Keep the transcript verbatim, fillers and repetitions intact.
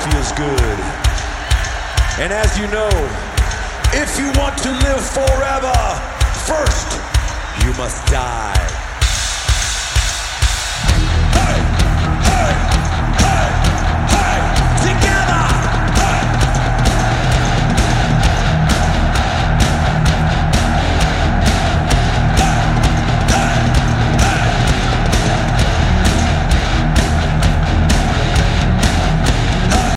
feels good. And as you know, if you want to live forever, first you must die.